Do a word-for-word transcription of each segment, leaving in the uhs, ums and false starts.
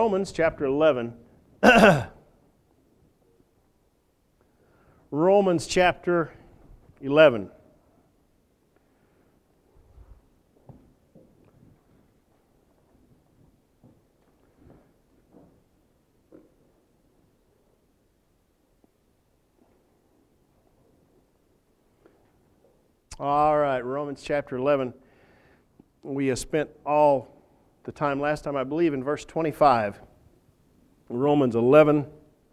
Romans chapter eleven. Romans chapter eleven. All right, Romans chapter eleven. We have spent all the time last time, I believe, in verse twenty-five. Romans eleven,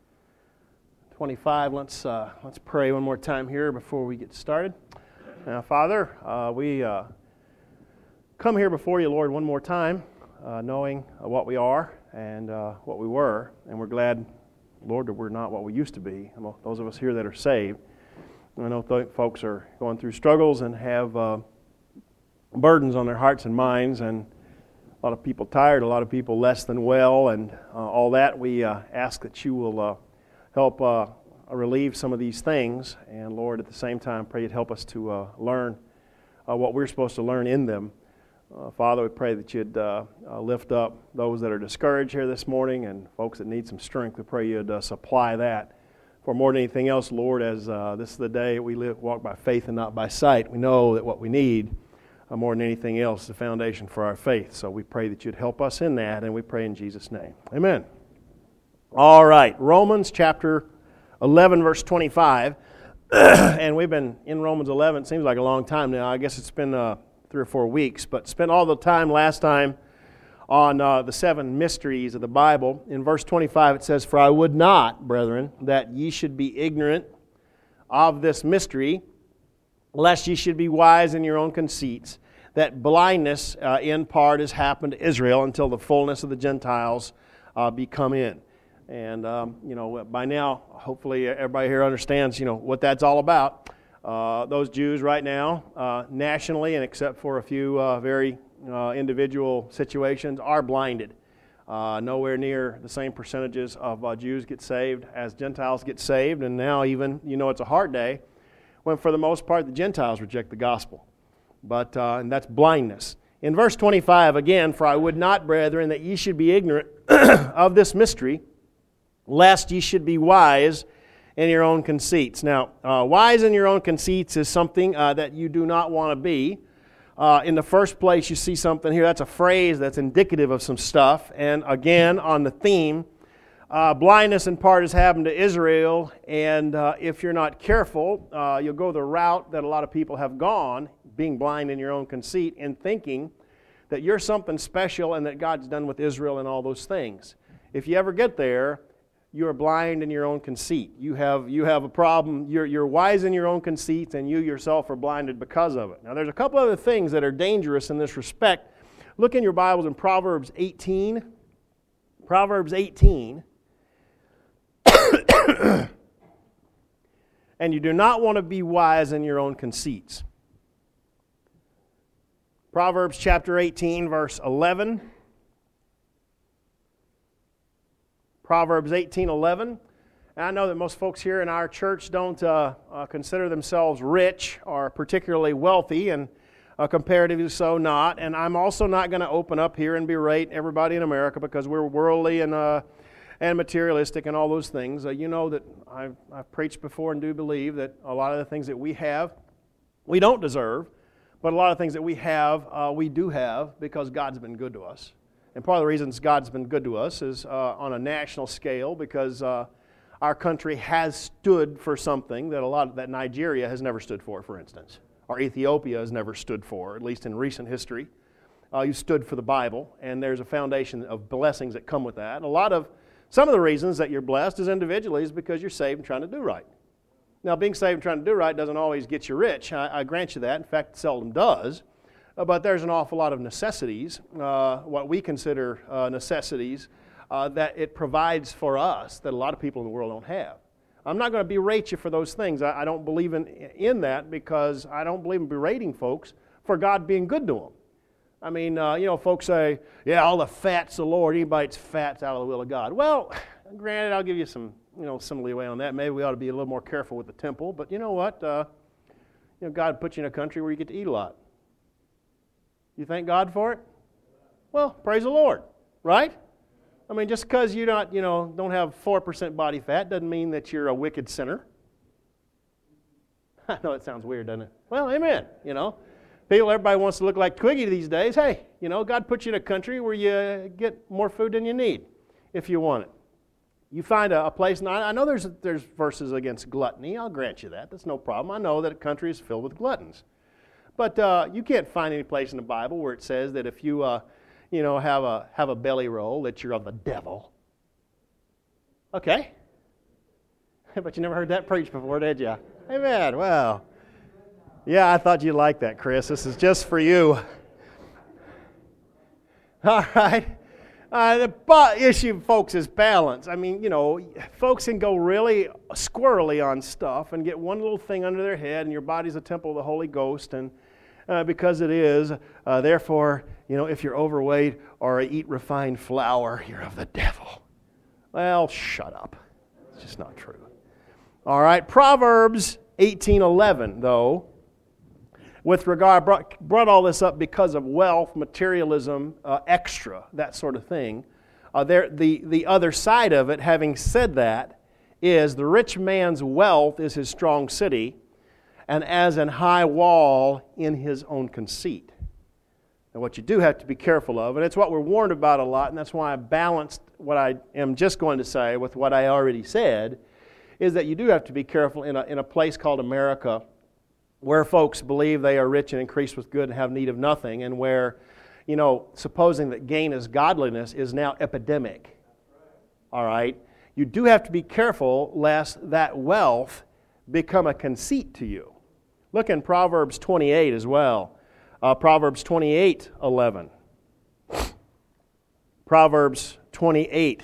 twenty-five. Let's uh, let's pray one more time here before we get started. Now, Father, uh, we uh, come here before you, Lord, one more time, uh, knowing uh, what we are and uh, what we were, and we're glad, Lord, that we're not what we used to be. Those of us here that are saved. I know th- folks are going through struggles and have uh, burdens on their hearts and minds, and a lot of people tired, a lot of people less than well, and uh, all that. We uh, ask that you will uh, help uh, relieve some of these things, and Lord, at the same time, pray you'd help us to uh, learn uh, what we're supposed to learn in them. Uh, Father, we pray that you'd uh, uh, lift up those that are discouraged here this morning, and folks that need some strength. We pray you'd uh, supply that. For more than anything else, Lord, as uh, this is the day we live, walk by faith and not by sight, we know that what we need, uh, more than anything else, is the foundation for our faith. So we pray that you'd help us in that, and we pray in Jesus' name. Amen. All right, Romans chapter eleven, verse twenty-five. And we've been in Romans eleven, it seems like a long time now. I guess it's been uh, three or four weeks, but spent all the time last time on uh, the seven mysteries of the Bible. In verse twenty-five it says, "For I would not, brethren, that ye should be ignorant of this mystery, lest ye should be wise in your own conceits, that blindness uh, in part has happened to Israel until the fullness of the Gentiles uh, be come in." And, um, you know, by now, hopefully everybody here understands, you know, what that's all about. Uh, those Jews right now, uh, nationally, and except for a few uh, very Uh, individual situations, are blinded. Uh, nowhere near the same percentages of uh, Jews get saved as Gentiles get saved, and now even, you know, it's a hard day when for the most part the Gentiles reject the gospel. But, uh, and that's blindness. In verse twenty-five, again, "For I would not, brethren, that ye should be ignorant of this mystery, lest ye should be wise in your own conceits." Now, uh, wise in your own conceits is something uh, that you do not want to be. Uh, in the first place, you see something here. That's a phrase that's indicative of some stuff. And again, on the theme, uh, blindness in part has happened to Israel. And uh, if you're not careful, uh, you'll go the route that a lot of people have gone, being blind in your own conceit, and thinking that you're something special and that God's done with Israel and all those things. If you ever get there, you are blind in your own conceit. You have you have a problem. You're, you're wise in your own conceits, and you yourself are blinded because of it. Now, there's a couple other things that are dangerous in this respect. Look in your Bibles in Proverbs eighteen. Proverbs eighteen. And you do not want to be wise in your own conceits. Proverbs chapter eighteen, verse eleven. Proverbs eighteen eleven. And I know that most folks here in our church don't uh, uh, consider themselves rich or particularly wealthy, and uh, comparatively so not. And I'm also not going to open up here and berate everybody in America because we're worldly and uh, and materialistic and all those things. Uh, you know that I've, I've preached before and do believe that a lot of the things that we have, we don't deserve, but a lot of things that we have, uh, we do have because God's been good to us. And part of the reasons God's been good to us is uh, on a national scale because uh, our country has stood for something that a lot of, that Nigeria has never stood for, for instance, or Ethiopia has never stood for, at least in recent history. Uh, you stood for the Bible, and there's a foundation of blessings that come with that. And a lot of some of the reasons that you're blessed as individually is because you're saved and trying to do right. Now, being saved and trying to do right doesn't always get you rich. I, I grant you that. In fact, it seldom does. Uh, but there's an awful lot of necessities, uh, what we consider uh, necessities, uh, that it provides for us that a lot of people in the world don't have. I'm not going to berate you for those things. I, I don't believe in, in that because I don't believe in berating folks for God being good to them. I mean, uh, you know, folks say, yeah, all the fat's the Lord. Anybody that's fat's out of the will of God. Well, granted, I'll give you some, you know, some leeway on that. Maybe we ought to be a little more careful with the temple. But you know what? Uh, you know, God put you in a country where you get to eat a lot. You thank God for it? Well, praise the Lord, right? I mean, just because you not, you know, don't have four percent body fat doesn't mean that you're a wicked sinner. I know it sounds weird, doesn't it? Well, amen, you know. People, everybody wants to look like Twiggy these days. Hey, you know, God put you in a country where you get more food than you need if you want it. You find a, a place, and I, I know there's there's verses against gluttony. I'll grant you that. That's no problem. I know that a country is filled with gluttons. But uh, you can't find any place in the Bible where it says that if you, uh, you know, have a have a belly roll, that you're of the devil. Okay. But you never heard that preached before, did you? Amen. Well, yeah, I thought you'd like that, Chris. This is just for you. All right. Uh, the issue, folks, is balance. I mean, you know, folks can go really squirrely on stuff and get one little thing under their head, and your body's a temple of the Holy Ghost, and uh, because it is, uh, therefore, you know, if you're overweight or eat refined flour, you're of the devil. Well, shut up. It's just not true. All right, Proverbs eighteen eleven, though, with regard, brought, brought all this up because of wealth, materialism, uh, extra, that sort of thing. Uh, there, the, the other side of it, having said that, is the rich man's wealth is his strong city, and as an high wall in his own conceit. And what you do have to be careful of, and it's what we're warned about a lot, and that's why I balanced what I am just going to say with what I already said, is that you do have to be careful in a, in a place called America, where folks believe they are rich and increased with good and have need of nothing, and where, you know, supposing that gain is godliness is now epidemic. All right? You do have to be careful lest that wealth become a conceit to you. Look in Proverbs twenty-eight as well. Uh, Proverbs twenty-eight eleven. Proverbs twenty-eight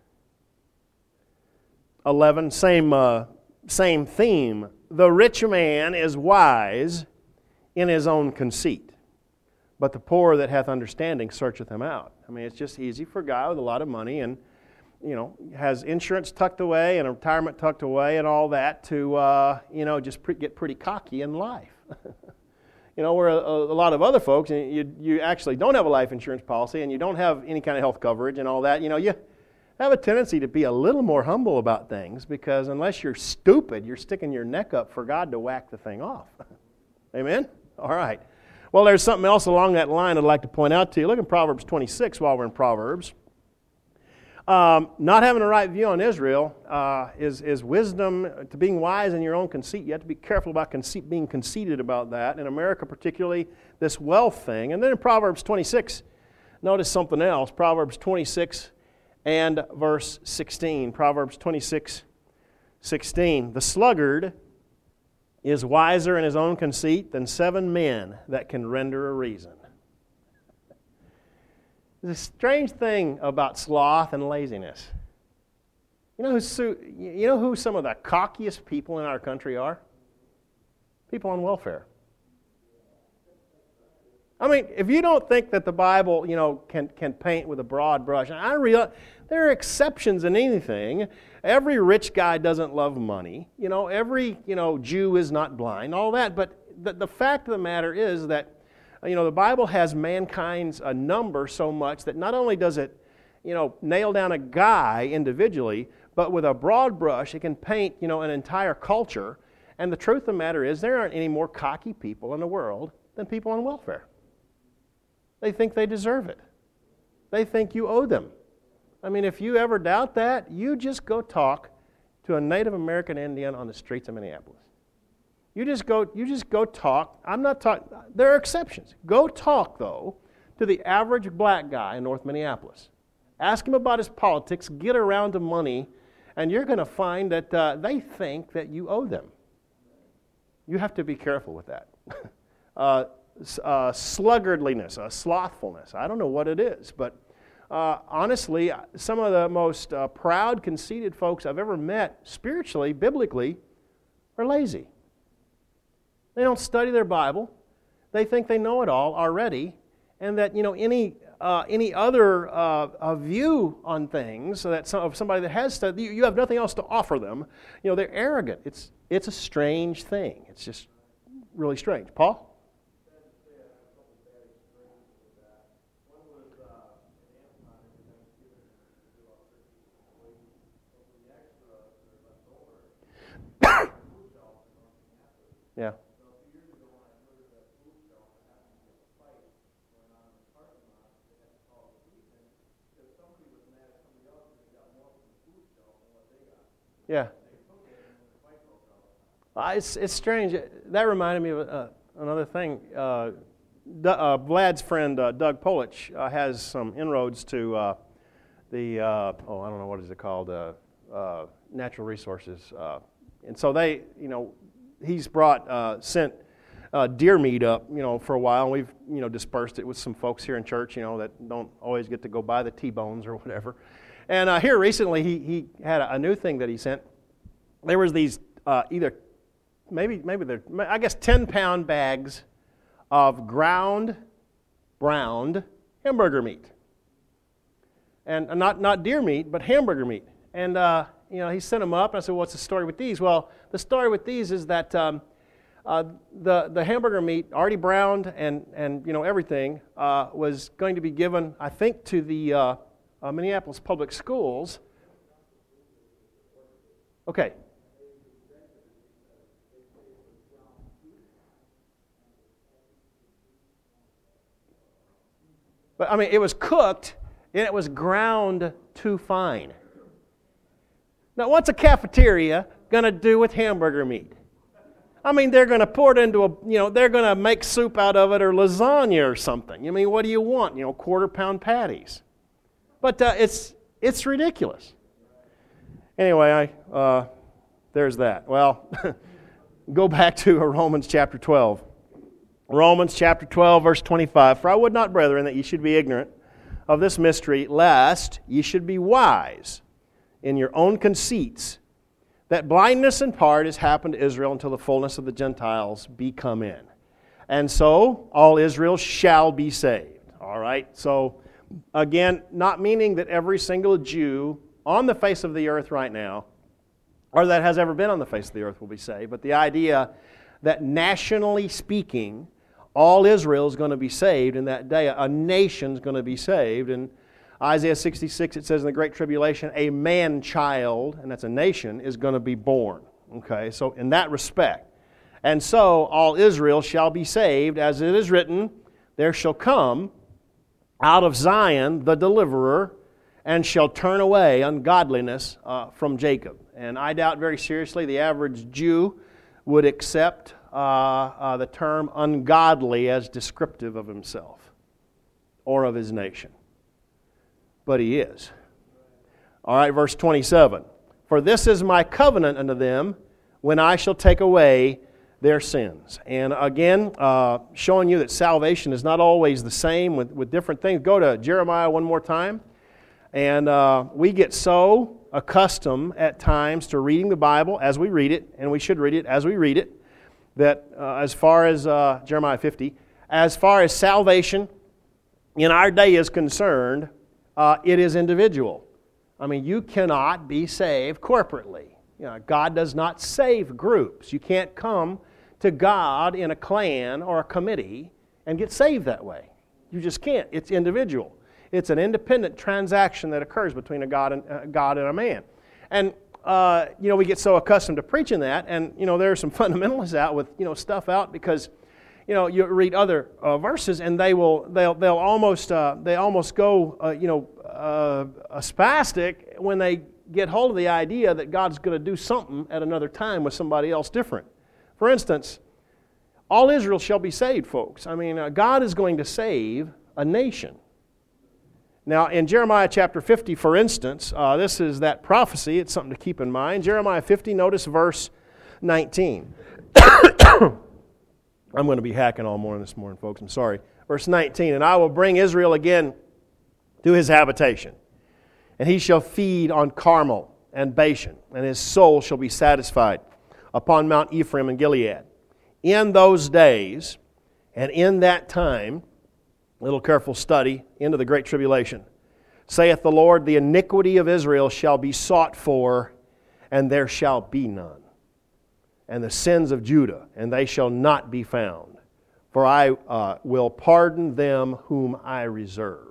eleven, same, uh, same theme. The rich man is wise in his own conceit, but the poor that hath understanding searcheth him out. I mean, it's just easy for a guy with a lot of money and, you know, has insurance tucked away and a retirement tucked away and all that to, uh, you know, just pre- get pretty cocky in life. You know, where a, a lot of other folks, you, you actually don't have a life insurance policy and you don't have any kind of health coverage and all that, you know, you have a tendency to be a little more humble about things, because unless you're stupid, you're sticking your neck up for God to whack the thing off. Amen? All right. Well, there's something else along that line I'd like to point out to you. Look in Proverbs twenty-six while we're in Proverbs. Um, not having a right view on Israel uh, is, is wisdom to being wise in your own conceit. You have to be careful about conceit, being conceited about that. In America particularly, this wealth thing. And then in Proverbs twenty-six, notice something else. Proverbs twenty-six and verse sixteen. Proverbs twenty-six, sixteen. The sluggard is wiser in his own conceit than seven men that can render a reason. There's a strange thing about sloth and laziness. You know who's, you know who some of the cockiest people in our country are? People on welfare. I mean, if you don't think that the Bible, you know, can, can paint with a broad brush, and I realize there are exceptions in anything. Every rich guy doesn't love money. You know, every, you know, Jew is not blind, all that. But the, the fact of the matter is that, you know, the Bible has mankind's a number so much that not only does it, you know, nail down a guy individually, but with a broad brush, it can paint, you know, an entire culture. And the truth of the matter is there aren't any more cocky people in the world than people on welfare. They think they deserve it. They think you owe them. I mean, if you ever doubt that, you just go talk to a Native American Indian on the streets of Minneapolis. You just go, you just go talk. I'm not talking, there are exceptions. Go talk, though, to the average black guy in North Minneapolis. Ask him about his politics, get around to money, and you're going to find that uh, they think that you owe them. You have to be careful with that. uh, uh, sluggardliness, uh, slothfulness, I don't know what it is, but uh, honestly, some of the most uh, proud, conceited folks I've ever met, spiritually, biblically, are lazy. They don't study their Bible. They think they know it all already, and that, you know, any uh, any other uh, uh, view on things, so that some, of somebody that has studied, you, you have nothing else to offer them. You know, they're arrogant. It's it's a strange thing. It's just really strange. Paul? Yeah. Yeah. Uh, it's it's strange. That reminded me of uh, another thing. Uh, D- uh, Vlad's friend uh, Doug Polich uh, has some inroads to uh, the uh, oh I don't know what is it called uh, uh, natural resources, uh, and so they you know he's brought uh, sent uh, deer meat up you know for a while. And we've you know dispersed it with some folks here in church you know that don't always get to go buy the T-bones or whatever. And uh, here recently he he had a, a new thing that he sent. There was these uh, either maybe maybe they're I guess ten pound bags of ground browned hamburger meat, and not not deer meat but hamburger meat. And uh, you know he sent them up. And I said, "What's the story with these?" Well, the story with these is that um, uh, the the hamburger meat already browned and and you know everything uh, was going to be given, I think, to the uh, uh, Minneapolis Public Schools. Okay. But, I mean, it was cooked, and it was ground too fine. Now, what's a cafeteria going to do with hamburger meat? I mean, they're going to pour it into a, you know, they're going to make soup out of it or lasagna or something. I mean, what do you want? You know, quarter-pound patties. But uh, it's it's ridiculous. Anyway, I uh, there's that. Well, go back to Romans chapter twelve. Romans chapter twelve, verse twenty-five. For I would not, brethren, that ye should be ignorant of this mystery, lest ye should be wise in your own conceits, that blindness in part has happened to Israel until the fullness of the Gentiles be come in. And so all Israel shall be saved. All right? So, again, not meaning that every single Jew on the face of the earth right now, or that has ever been on the face of the earth, will be saved, but the idea that nationally speaking, all Israel is going to be saved in that day. A nation's going to be saved. In Isaiah sixty-six, it says in the Great Tribulation, a man-child, and that's a nation, is going to be born. Okay, so in that respect. And so all Israel shall be saved, as it is written, there shall come out of Zion the deliverer, and shall turn away ungodliness uh, from Jacob. And I doubt very seriously the average Jew would accept uh, uh, the term ungodly as descriptive of himself or of his nation. But he is. All right, verse twenty-seven. For this is my covenant unto them when I shall take away their sins. And again, uh, showing you that salvation is not always the same with, with different things. Go to Jeremiah one more time. And uh, we get so accustomed at times to reading the Bible as we read it, and we should read it as we read it, that uh, as far as uh, Jeremiah fifty, as far as salvation in our day is concerned, uh, it is individual. I mean, you cannot be saved corporately. You know, God does not save groups. You can't come to God in a clan or a committee and get saved that way. You just can't. It's individual. It's an independent transaction that occurs between a God and uh, God and a man. And uh, you know, we get so accustomed to preaching that, and you know, there are some fundamentalists out with you know stuff out because you know you read other uh, verses and they will they'll they'll almost uh, they almost go uh, you know uh, a spastic when they get hold of the idea that God's going to do something at another time with somebody else different. For instance, all Israel shall be saved, folks. I mean, uh, God is going to save a nation. Now, in Jeremiah chapter fifty, for instance, uh, this is that prophecy. It's something to keep in mind. Jeremiah fifty, notice verse nineteen. I'm going to be hacking all morning this morning, folks. I'm sorry. Verse nineteen, and I will bring Israel again to his habitation, and he shall feed on Carmel and Bashan, and his soul shall be satisfied upon Mount Ephraim and Gilead. In those days and in that time, little careful study into the Great Tribulation. Saith the Lord, the iniquity of Israel shall be sought for, and there shall be none. And the sins of Judah, and they shall not be found. For I uh, will pardon them whom I reserve.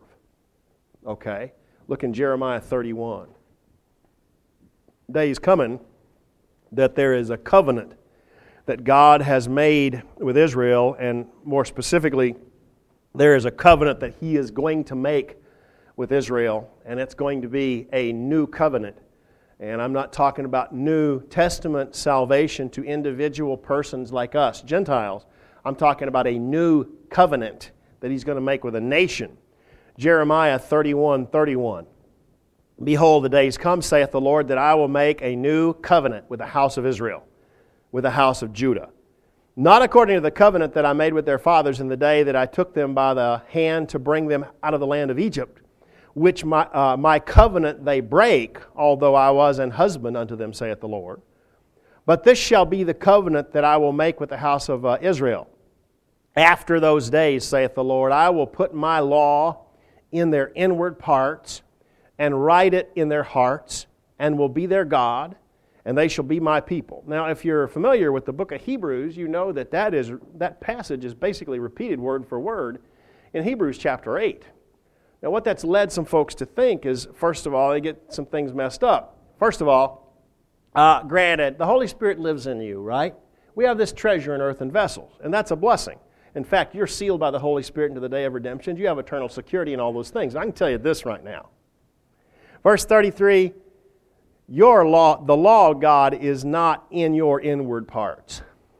Okay? Look in Jeremiah thirty-one. Days coming that there is a covenant that God has made with Israel, and more specifically, there is a covenant that He is going to make with Israel, and it's going to be a new covenant. And I'm not talking about New Testament salvation to individual persons like us, Gentiles. I'm talking about a new covenant that He's going to make with a nation. Jeremiah thirty-one thirty-one. Behold, the days come, saith the Lord, that I will make a new covenant with the house of Israel, with the house of Judah. Not according to the covenant that I made with their fathers in the day that I took them by the hand to bring them out of the land of Egypt, which my, uh, my covenant they break, although I was an husband unto them, saith the Lord. But this shall be the covenant that I will make with the house of uh, Israel. After those days, saith the Lord, I will put my law in their inward parts, and write it in their hearts, and will be their God, and they shall be my people. Now, if you're familiar with the book of Hebrews, you know that that, is, that passage is basically repeated word for word in Hebrews chapter eight. Now, what that's led some folks to think is, first of all, they get some things messed up. First of all, uh, granted, the Holy Spirit lives in you, right? We have this treasure in earthen vessels, and that's a blessing. In fact, you're sealed by the Holy Spirit into the day of redemption. You have eternal security and all those things. And I can tell you this right now. Verse thirty-three, your law, the law of God is not in your inward parts.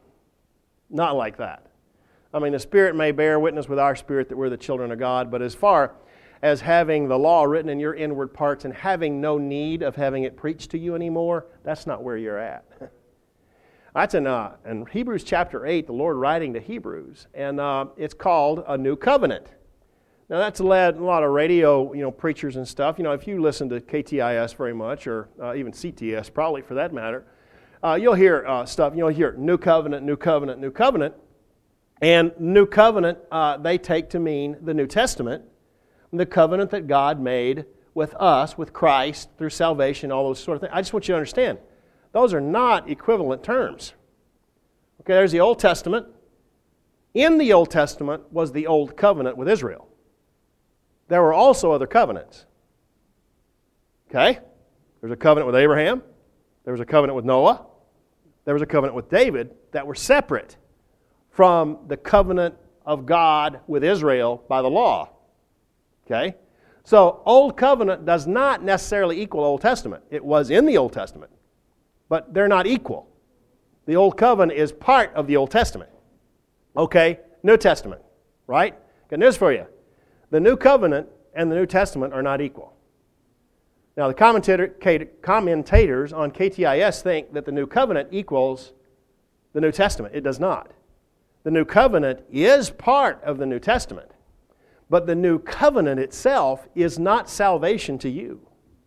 Not like that. I mean, the Spirit may bear witness with our spirit that we're the children of God, but as far as having the law written in your inward parts and having no need of having it preached to you anymore, that's not where you're at. That's in, uh, in Hebrews chapter eight, the Lord writing to Hebrews, and uh, it's called a new covenant. Now that's led a lot of radio, you know, preachers and stuff. You know, if you listen to K T I S very much, or uh, even C T S probably for that matter, uh, you'll hear uh, stuff. You'll hear new covenant, new covenant, new covenant, and new covenant uh, they take to mean the New Testament, the covenant that God made with us, with Christ through salvation, all those sort of things. I just want you to understand, those are not equivalent terms. Okay, there's the Old Testament. In the Old Testament was the Old Covenant with Israel. There were also other covenants. Okay? There's a covenant with Abraham. There was a covenant with Noah. There was a covenant with David that were separate from the covenant of God with Israel by the law. Okay? So, Old Covenant does not necessarily equal Old Testament. It was in the Old Testament, but they're not equal. The Old Covenant is part of the Old Testament. Okay? New Testament, right? Good news for you. The New Covenant and the New Testament are not equal. Now, the commentator, commentators on K T I S think that the New Covenant equals the New Testament. It does not. The New Covenant is part of the New Testament, but the New Covenant itself is not salvation to you.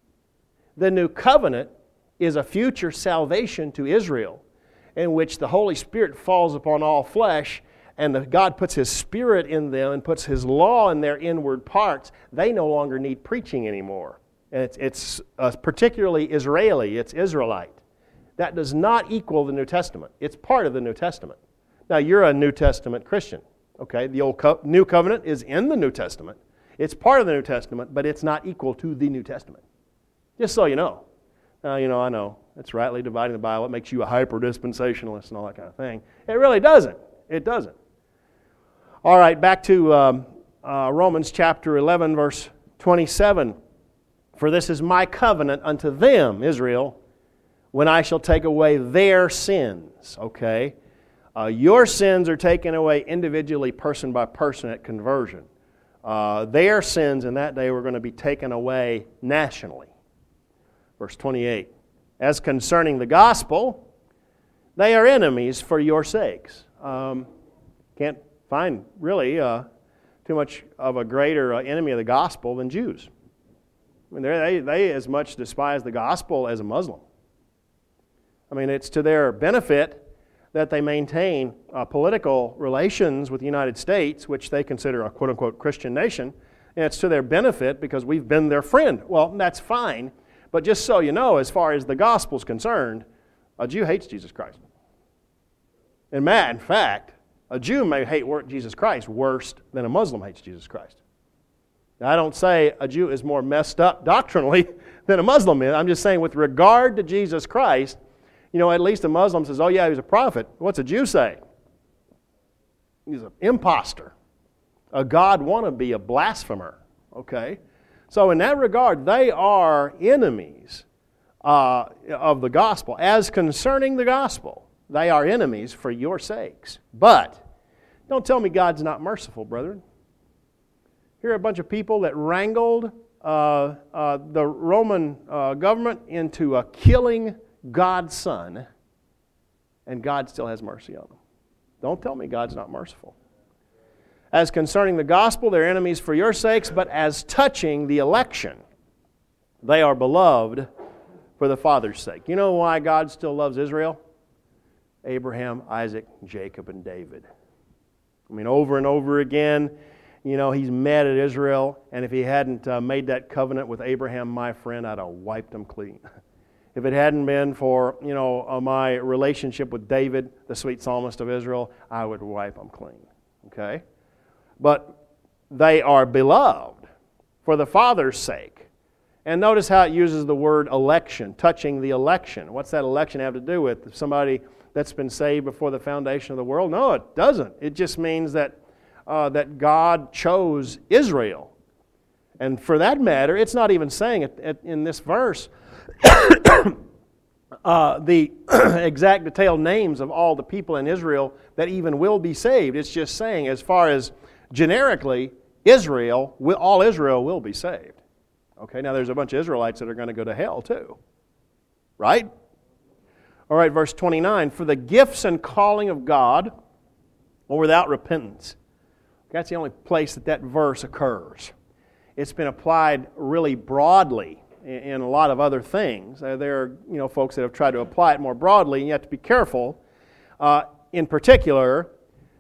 The New Covenant is a future salvation to Israel, in which the Holy Spirit falls upon all flesh, and the, God puts His Spirit in them and puts His law in their inward parts. They no longer need preaching anymore. And it's, it's uh, particularly Israeli, it's Israelite. That does not equal the New Testament. It's part of the New Testament. Now, you're a New Testament Christian. Okay, the old co- New Covenant is in the New Testament. It's part of the New Testament, but it's not equal to the New Testament. Just so you know. Uh, you know, I know, it's rightly dividing the Bible. It makes you a hyper-dispensationalist and all that kind of thing. It really doesn't. It doesn't. All right, back to um, uh, Romans chapter eleven, verse twenty-seven. For this is my covenant unto them, Israel, when I shall take away their sins. Okay? Uh, your sins are taken away individually, person by person at conversion. Uh, their sins in that day were going to be taken away nationally. Verse twenty-eight. As concerning the gospel, they are enemies for your sakes. Um, can't find really uh, too much of a greater uh, enemy of the gospel than Jews. I mean, they they as much despise the gospel as a Muslim. I mean, it's to their benefit that they maintain uh, political relations with the United States, which they consider a quote-unquote Christian nation, and it's to their benefit because we've been their friend. Well, that's fine, but just so you know, as far as the gospel's concerned, a Jew hates Jesus Christ. And in fact, a Jew may hate Jesus Christ worse than a Muslim hates Jesus Christ. Now, I don't say a Jew is more messed up doctrinally than a Muslim is. I'm just saying with regard to Jesus Christ, You know, at least a Muslim says, oh yeah, he was a prophet. What's a Jew say? He's an imposter, a God wannabe, a blasphemer. Okay? So in that regard, they are enemies uh, of the gospel. As concerning the gospel, they are enemies for your sakes. But don't tell me God's not merciful, brethren. Here are a bunch of people that wrangled uh, uh, the Roman uh, government into uh, killing God's Son, and God still has mercy on them. Don't tell me God's not merciful. As concerning the gospel, they're enemies for your sakes, but as touching the election, they are beloved for the Father's sake. You know why God still loves Israel? Abraham, Isaac, Jacob, and David. I mean, over and over again, you know, He's mad at Israel, and if He hadn't uh, made that covenant with Abraham, my friend, I'd have wiped him clean. If it hadn't been for, you know, uh, my relationship with David, the sweet psalmist of Israel, I would wipe them clean. Okay? But they are beloved for the Father's sake. And notice how it uses the word election, touching the election. What's that election have to do with? Somebody that's been saved before the foundation of the world? No, it doesn't. It just means that uh, that God chose Israel. And for that matter, it's not even saying it, it in this verse uh, the exact detailed names of all the people in Israel that even will be saved. It's just saying, as far as generically, Israel, all Israel will be saved. Okay, now there's a bunch of Israelites that are going to go to hell too. Right? All right, verse twenty-nine. For the gifts and calling of God are without repentance. That's the only place that that verse occurs. It's been applied really broadly in a lot of other things. Uh, there are, you know, folks that have tried to apply it more broadly, and you have to be careful. Uh, in particular,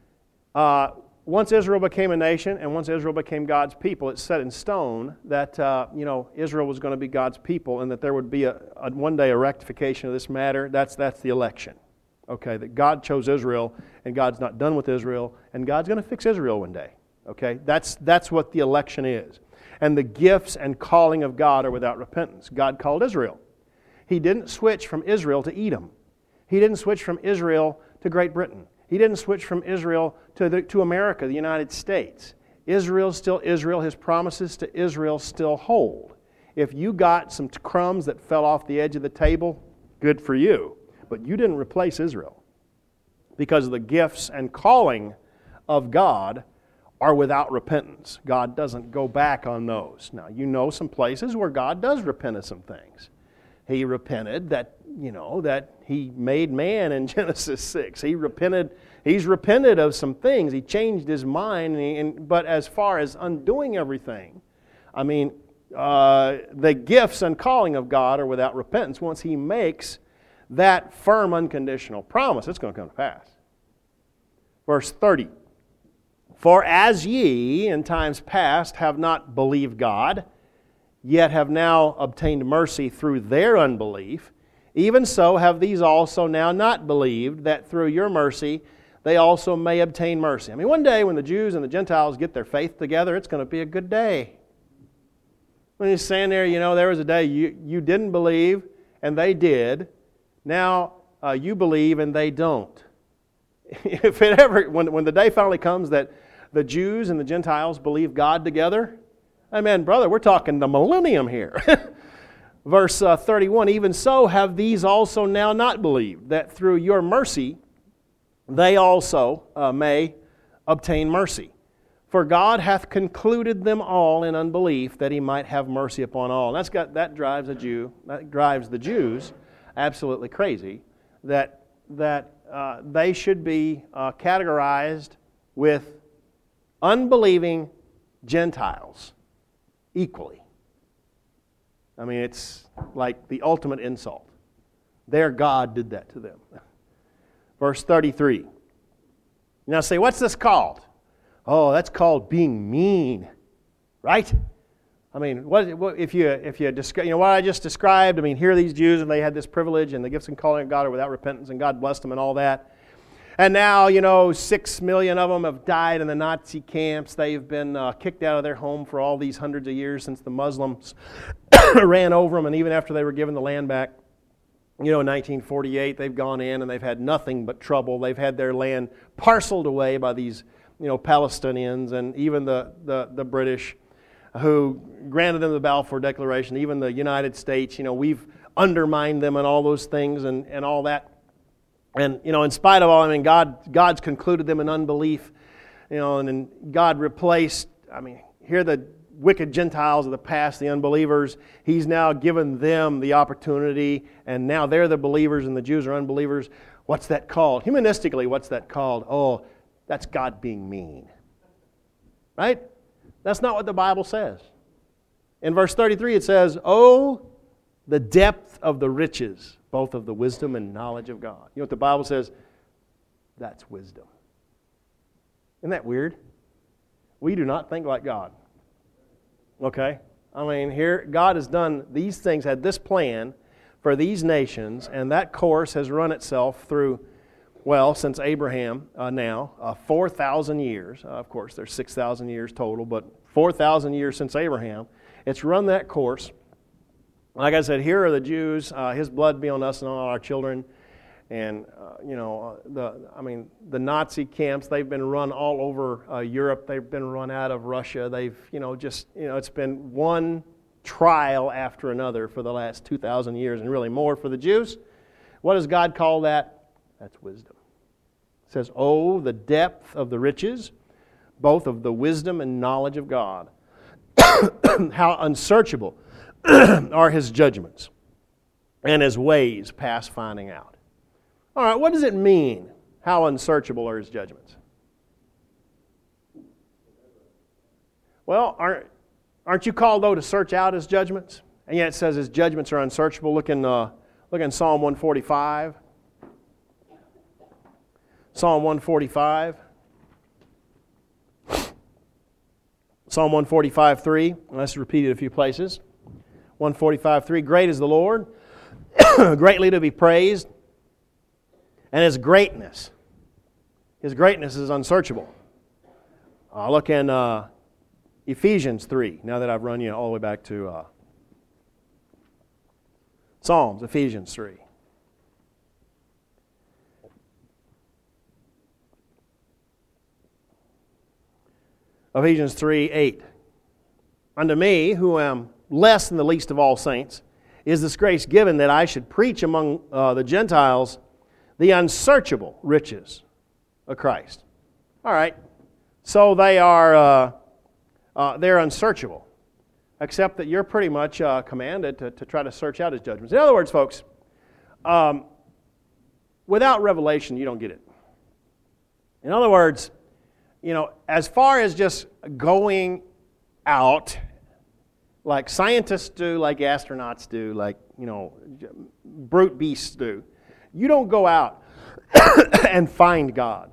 uh, once Israel became a nation and once Israel became God's people, it's set in stone that uh, you know Israel was going to be God's people, and that there would be a, a one day a rectification of this matter. That's that's the election. Okay, that God chose Israel, and God's not done with Israel, and God's going to fix Israel one day. Okay, that's that's what the election is. And the gifts and calling of God are without repentance. God called Israel. He didn't switch from Israel to Edom. He didn't switch from Israel to Great Britain. He didn't switch from Israel to, the, to America, the United States. Israel's still Israel. His promises to Israel still hold. If you got some crumbs that fell off the edge of the table, good for you. But you didn't replace Israel. Because the gifts and calling of God are without repentance. God doesn't go back on those. Now, you know some places where God does repent of some things. He repented that, you know, that He made man in Genesis six. He repented, He's repented of some things. He changed His mind, and he, and, but as far as undoing everything, I mean, uh, the gifts and calling of God are without repentance. Once He makes that firm, unconditional promise, it's going to come to pass. Verse thirty. For as ye in times past have not believed God, yet have now obtained mercy through their unbelief, even so have these also now not believed, that through your mercy they also may obtain mercy. I mean, one day when the Jews and the Gentiles get their faith together, it's going to be a good day. When you stand there, you know, there was a day you, you didn't believe and they did. Now uh, you believe and they don't. If it ever, when, when the day finally comes that the Jews and the Gentiles believe God together, amen, brother, we're talking the millennium here. Verse uh, thirty-one, even so have these also now not believed, that through your mercy they also uh, may obtain mercy. For God hath concluded them all in unbelief, that He might have mercy upon all. And that's got, that drives a Jew, that drives the Jews absolutely crazy, that, that uh, they should be uh, categorized with unbelieving Gentiles equally. I mean, it's like the ultimate insult. Their God did that to them. Verse thirty-three. Now say, what's this called? Oh, that's called being mean, right? I mean, what, what if you if you describe, you know what I just described? I mean, here are these Jews, and they had this privilege, and the gifts and calling of God are without repentance, and God blessed them, and all that. And now, you know, six million of them have died in the Nazi camps. They've been uh, kicked out of their home for all these hundreds of years since the Muslims ran over them, and even after they were given the land back. You know, in nineteen forty-eight, they've gone in and they've had nothing but trouble. They've had their land parceled away by these, you know, Palestinians and even the, the, the British who granted them the Balfour Declaration, even the United States. You know, we've undermined them and all those things and, and all that. And, you know, in spite of all, I mean, God God's concluded them in unbelief, you know, and then God replaced, I mean, here the wicked Gentiles of the past, the unbelievers, He's now given them the opportunity, and now they're the believers and the Jews are unbelievers. What's that called? Humanistically, what's that called? Oh, that's God being mean. Right? That's not what the Bible says. In verse thirty-three it says, "Oh, the depth of the riches, both of the wisdom and knowledge of God." You know what the Bible says? That's wisdom. Isn't that weird? We do not think like God. Okay? I mean, here, God has done these things, had this plan for these nations, and that course has run itself through, well, since Abraham uh, now, uh, four thousand years. Uh, of course, there's six thousand years total, but four thousand years since Abraham. It's run that course. Like I said, here are the Jews. Uh, His blood be on us and on our children. And, uh, you know, the I mean, the Nazi camps, they've been run all over uh, Europe. They've been run out of Russia. They've, you know, just, you know, it's been one trial after another for the last two thousand years and really more for the Jews. What does God call that? That's wisdom. It says, "Oh, the depth of the riches, both of the wisdom and knowledge of God. How unsearchable are His judgments, and His ways past finding out." All right, what does it mean? How unsearchable are His judgments? Well, aren't, aren't you called, though, to search out His judgments? And yet it says His judgments are unsearchable. Look in, uh, look in Psalm one forty-five. Psalm one forty-five. Psalm one forty-five, three. Let's repeat it a few places. one forty-five, three. "Great is the Lord, greatly to be praised, and His greatness." His greatness is unsearchable. Uh, look in uh, Ephesians three, now that I've run you all the way back to uh, Psalms, Ephesians three. Ephesians three, eight. "Unto me, who am less than the least of all saints, is this grace given that I should preach among uh, the Gentiles the unsearchable riches of Christ." All right. So they are uh, uh, they're unsearchable, except that you're pretty much uh, commanded to, to try to search out His judgments. In other words, folks, um, without revelation, you don't get it. In other words, you know, as far as just going out, like scientists do, like astronauts do, like, you know, brute beasts do, you don't go out and find God.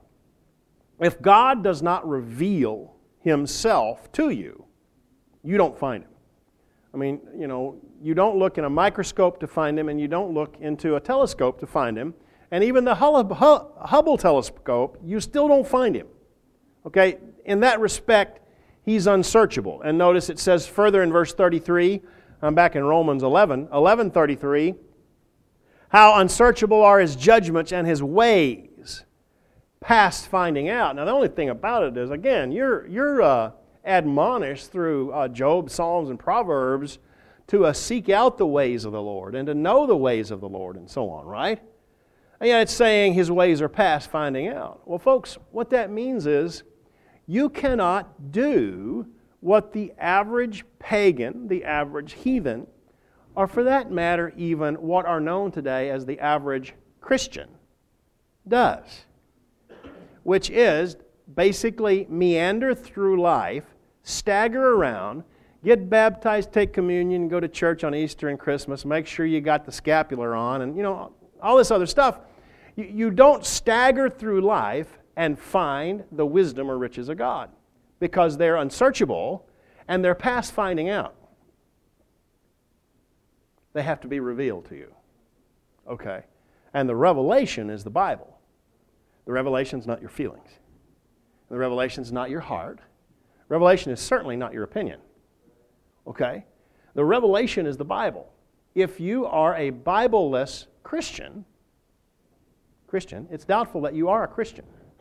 If God does not reveal Himself to you, you don't find Him. I mean, you know, you don't look in a microscope to find Him, and you don't look into a telescope to find Him, and even the Hubble telescope, you still don't find Him. Okay, in that respect, He's unsearchable. And notice it says further in verse thirty-three, I'm back in Romans eleven, eleven thirty-three, "How unsearchable are His judgments and His ways, past finding out." Now the only thing about it is, again, you're, you're uh, admonished through uh, Job, Psalms, and Proverbs to uh, seek out the ways of the Lord and to know the ways of the Lord and so on, right? And yet it's saying His ways are past finding out. Well, folks, what that means is you cannot do what the average pagan, the average heathen, or for that matter, even what are known today as the average Christian does, which is basically meander through life, stagger around, get baptized, take communion, go to church on Easter and Christmas, make sure you got the scapular on, and, you know, all this other stuff. You, you don't stagger through life and find the wisdom or riches of God, because they're unsearchable and they're past finding out. They have to be revealed to you. Okay. And the revelation is the Bible. The revelation is not your feelings. The revelation is not your heart. Revelation is certainly not your opinion. Okay? The revelation is the Bible. If you are a Bible-less Christian, Christian, it's doubtful that you are a Christian.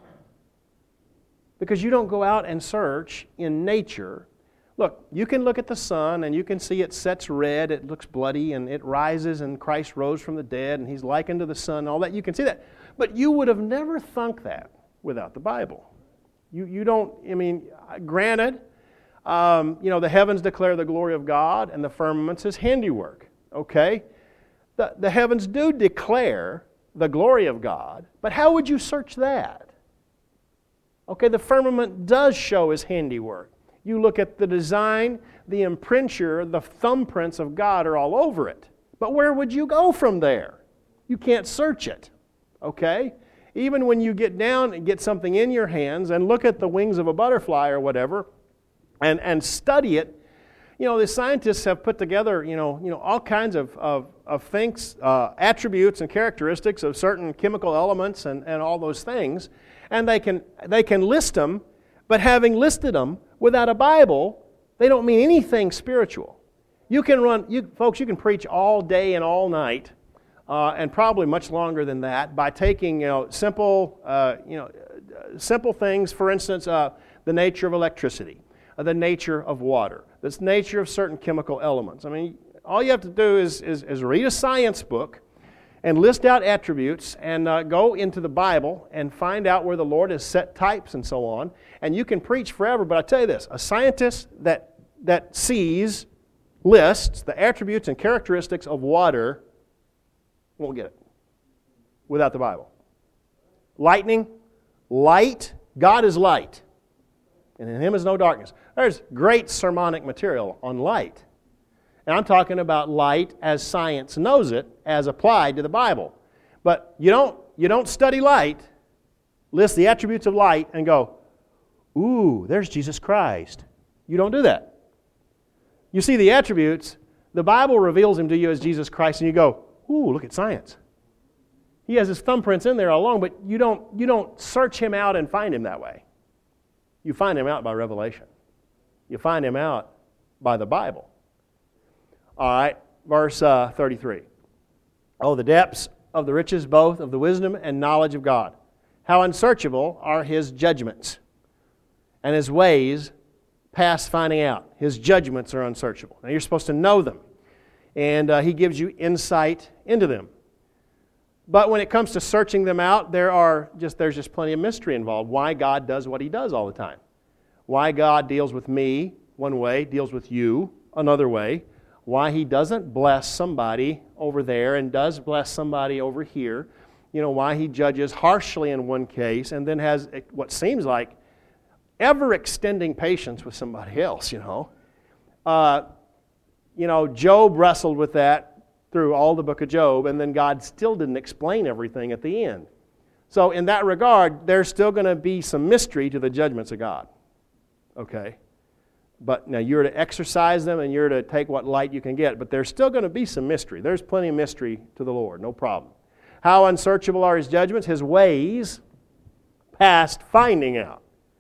Because you don't go out and search in nature. Look, you can look at the sun and you can see it sets red, it looks bloody, and it rises, and Christ rose from the dead, and He's likened to the sun, and all that. You can see that. But you would have never thunk that without the Bible. You, you don't, I mean, granted, um, you know, the heavens declare the glory of God, and the firmament's His handiwork. Okay? The, the heavens do declare the glory of God, but how would you search that? Okay, the firmament does show His handiwork. You look at the design, the imprinture, the thumbprints of God are all over it. But where would you go from there? You can't search it. Okay? Even when you get down and get something in your hands and look at the wings of a butterfly or whatever and, and study it, you know, the scientists have put together, you know, you know all kinds of, of, of things, uh, attributes and characteristics of certain chemical elements and, and all those things. And they can they can list them, but having listed them without a Bible, they don't mean anything spiritual. You can run, you folks, you can preach all day and all night, uh, and probably much longer than that, by taking you know simple uh, you know simple things. For instance, uh, the nature of electricity, uh, the nature of water, the nature of certain chemical elements. I mean, all you have to do is is, is read a science book and list out attributes, and uh, go into the Bible and find out where the Lord has set types and so on. And you can preach forever, but I tell you this, a scientist that, that sees, lists the attributes and characteristics of water won't get it without the Bible. Lightning, light, God is light, and in Him is no darkness. There's great sermonic material on light. And I'm talking about light as science knows it, as applied to the Bible. But you don't, you don't study light, list the attributes of light, and go, ooh, there's Jesus Christ. You don't do that. You see the attributes, the Bible reveals Him to you as Jesus Christ, and you go, ooh, look at science. He has His thumbprints in there all along, but you don't, you don't search Him out and find Him that way. You find Him out by revelation. You find Him out by the Bible. All right, verse uh, thirty-three. Oh, the depths of the riches both of the wisdom and knowledge of God. How unsearchable are His judgments, and His ways past finding out. His judgments are unsearchable. Now, you're supposed to know them, and uh, He gives you insight into them. But when it comes to searching them out, there are just there's just plenty of mystery involved. Why God does what He does all the time. Why God deals with me one way, deals with you another way. Why He doesn't bless somebody over there and does bless somebody over here. You know, why He judges harshly in one case and then has what seems like ever-extending patience with somebody else, you know. Uh, you know, Job wrestled with that through all the book of Job, and then God still didn't explain everything at the end. So in that regard, there's still going to be some mystery to the judgments of God. Okay? But now you're to exercise them and you're to take what light you can get. But there's still going to be some mystery. There's plenty of mystery to the Lord, no problem. How unsearchable are His judgments, His ways past finding out.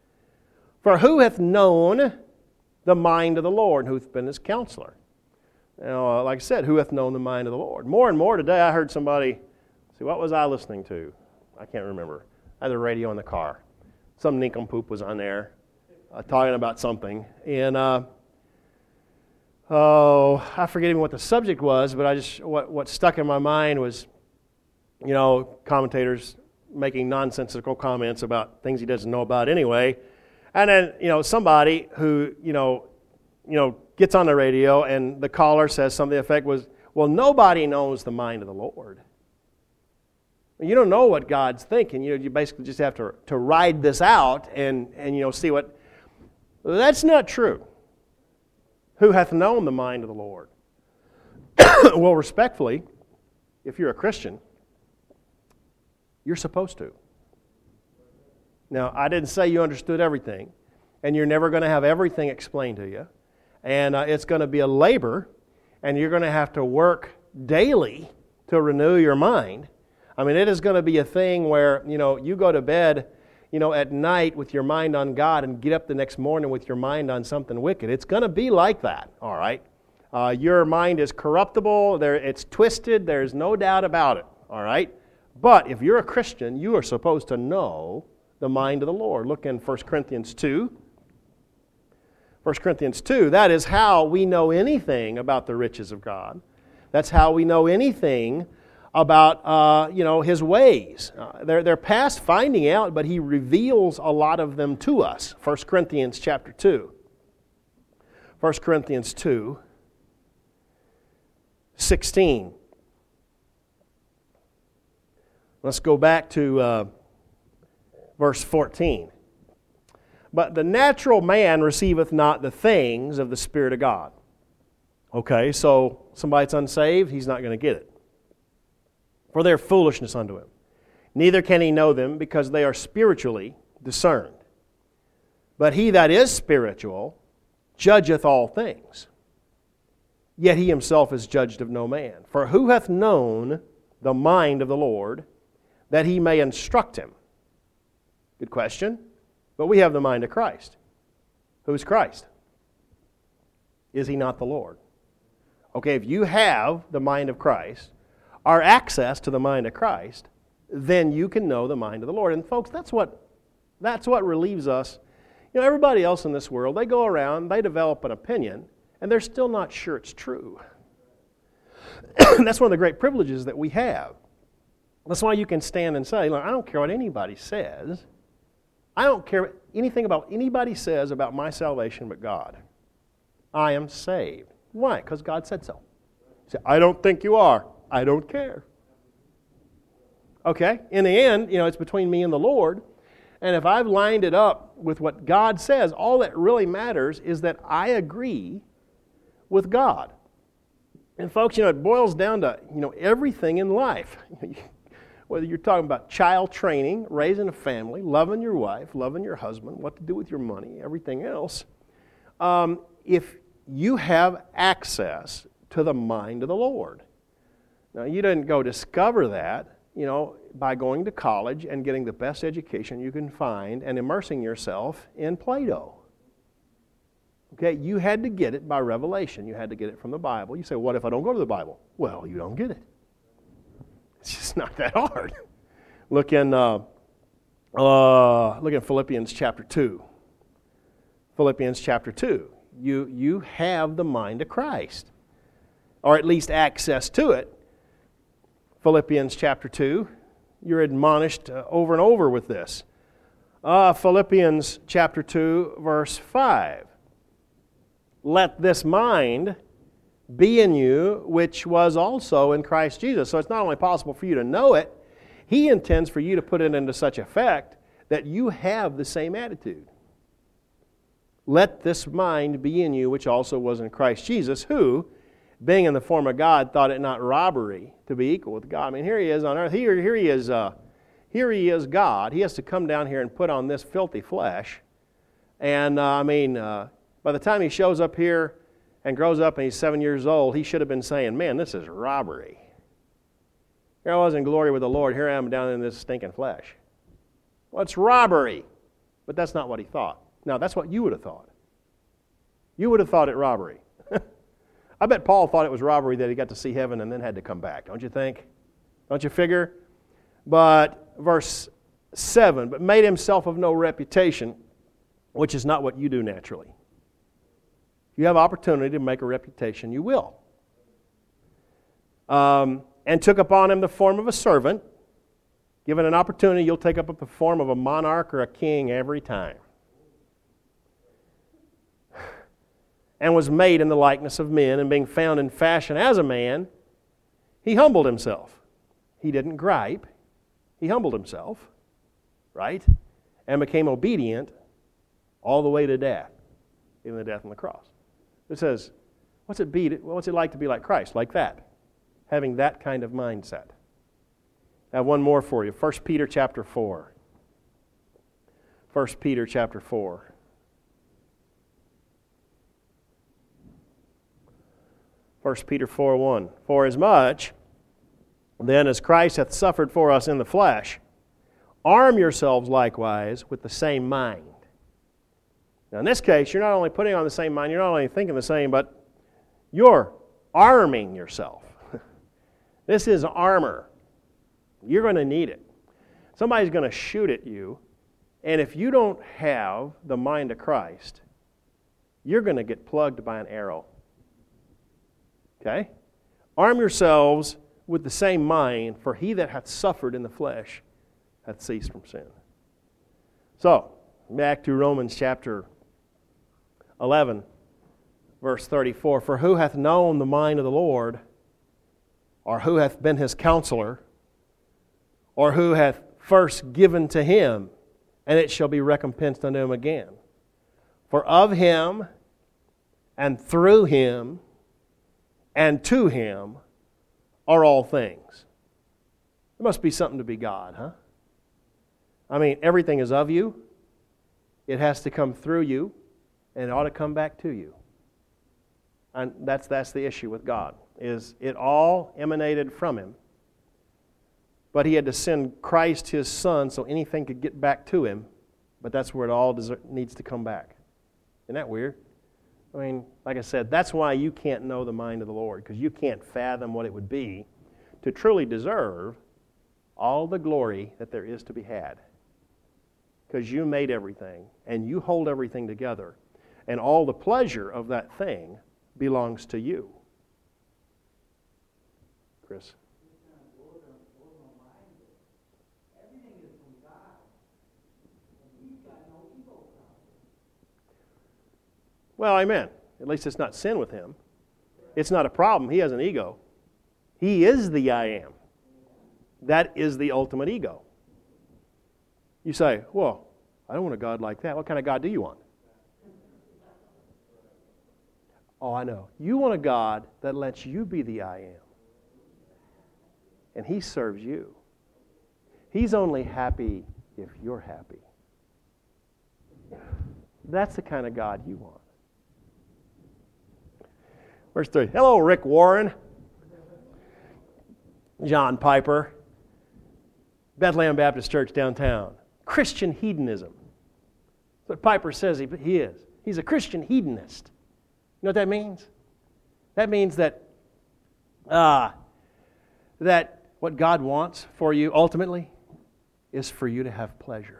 For who hath known the mind of the Lord, and who hath been His counselor? You know, like I said, who hath known the mind of the Lord? More and more today I heard somebody, see, what was I listening to? I can't remember. I had the radio in the car. Some nincompoop was on there. Uh, talking about something, and uh, oh, I forget even what the subject was, but I just what what stuck in my mind was, you know, commentators making nonsensical comments about things he doesn't know about anyway, and then you know somebody who you know, you know gets on the radio and the caller says something to the effect was, well, nobody knows the mind of the Lord. You don't know what God's thinking. You know, you basically just have to to ride this out and and you know see what. That's not true. Who hath known the mind of the Lord? Well, respectfully, if you're a Christian, you're supposed to. Now, I didn't say you understood everything, and you're never going to have everything explained to you, and uh, it's going to be a labor, and you're going to have to work daily to renew your mind. I mean, it is going to be a thing where, you know, you go to bed you know, at night with your mind on God and get up the next morning with your mind on something wicked. It's going to be like that, all right? Uh, your mind is corruptible. There, it's twisted. There's no doubt about it, all right? But if you're a Christian, you are supposed to know the mind of the Lord. Look in First Corinthians two. First Corinthians two, that is how we know anything about the riches of God. That's how we know anything about uh, you know, His ways. Uh, they're, they're past finding out, but He reveals a lot of them to us. First Corinthians chapter two. First Corinthians two, sixteen. Let's go back to uh, verse fourteen. But the natural man receiveth not the things of the Spirit of God. Okay, so somebody that's unsaved, he's not going to get it. For they are foolishness unto him. Neither can he know them, because they are spiritually discerned. But he that is spiritual judgeth all things. Yet he himself is judged of no man. For who hath known the mind of the Lord, that he may instruct him? Good question. But we have the mind of Christ. Who's Christ? Is He not the Lord? Okay, if you have the mind of Christ, or access to the mind of Christ, then you can know the mind of the Lord. And folks, that's what that's what relieves us. You know, everybody else in this world, they go around, they develop an opinion, and they're still not sure it's true. That's one of the great privileges that we have. That's why you can stand and say, look, I don't care what anybody says. I don't care anything about anybody says about my salvation but God. I am saved. Why? Because God said so. You say, I don't think you are. I don't care. Okay? In the end, you know, it's between me and the Lord. And if I've lined it up with what God says, all that really matters is that I agree with God. And folks, you know, it boils down to, you know, everything in life. Whether you're talking about child training, raising a family, loving your wife, loving your husband, what to do with your money, everything else. Um, if you have access to the mind of the Lord. Now, you didn't go discover that, you know, by going to college and getting the best education you can find and immersing yourself in Plato. Okay, you had to get it by revelation. You had to get it from the Bible. You say, what if I don't go to the Bible? Well, you don't get it. It's just not that hard. Look in, uh, uh, look in Philippians chapter two. Philippians chapter two. You, you have the mind of Christ, or at least access to it. Philippians chapter two. You're admonished uh, over and over with this. Uh, Philippians chapter two, verse five. Let this mind be in you, which was also in Christ Jesus. So it's not only possible for you to know it, He intends for you to put it into such effect that you have the same attitude. Let this mind be in you, which also was in Christ Jesus, who, being in the form of God, thought it not robbery to be equal with God. I mean, here He is on earth. Here, here He is. Uh, here He is God. He has to come down here and put on this filthy flesh. And uh, I mean, uh, by the time He shows up here and grows up and He's seven years old, He should have been saying, man, this is robbery. Here I was in glory with the Lord. Here I am down in this stinking flesh. Well, it's robbery. But that's not what He thought. Now, that's what you would have thought. You would have thought it robbery. I bet Paul thought it was robbery that he got to see heaven and then had to come back. Don't you think? Don't you figure? But verse seven, but made himself of no reputation, which is not what you do naturally. If you have opportunity to make a reputation, you will. Um, and took upon him the form of a servant. Given an opportunity, you'll take up the form of a monarch or a king every time. And was made in the likeness of men, and being found in fashion as a man, He humbled Himself. He didn't gripe. He humbled Himself, right? And became obedient all the way to death, even the death on the cross. It says, what's it be? What's it like to be like Christ? Like that. Having that kind of mindset. I have one more for you. First Peter chapter four. First Peter chapter four. First Peter four one. For as much then as Christ hath suffered for us in the flesh, arm yourselves likewise with the same mind. Now in this case, you're not only putting on the same mind, you're not only thinking the same, but you're arming yourself. This is armor. You're going to need it. Somebody's going to shoot at you, and if you don't have the mind of Christ, you're going to get plugged by an arrow. Okay? Arm yourselves with the same mind, for he that hath suffered in the flesh hath ceased from sin. So, back to Romans chapter eleven, verse thirty-four. For who hath known the mind of the Lord, or who hath been his counselor, or who hath first given to him, and it shall be recompensed unto him again. For of him, and through him, and to him are all things. It must be something to be God, huh? I mean, everything is of you. It has to come through you, and it ought to come back to you. And that's that's the issue with God, is it all emanated from him. But he had to send Christ, his Son, so anything could get back to him. But that's where it all deser- needs to come back. Isn't that weird? I mean, like I said, that's why you can't know the mind of the Lord, because you can't fathom what it would be to truly deserve all the glory that there is to be had. Because you made everything, and you hold everything together, and all the pleasure of that thing belongs to you. Chris? Well, amen. At least it's not sin with him. It's not a problem. He has an ego. He is the I am. That is the ultimate ego. You say, well, I don't want a God like that. What kind of God do you want? Oh, I know. You want a God that lets you be the I am. And he serves you. He's only happy if you're happy. That's the kind of God you want. Verse three. Hello, Rick Warren. John Piper. Bethlehem Baptist Church downtown. Christian hedonism. That's what Piper says he, he is. He's a Christian hedonist. You know what that means? That means that uh, that what God wants for you ultimately is for you to have pleasure.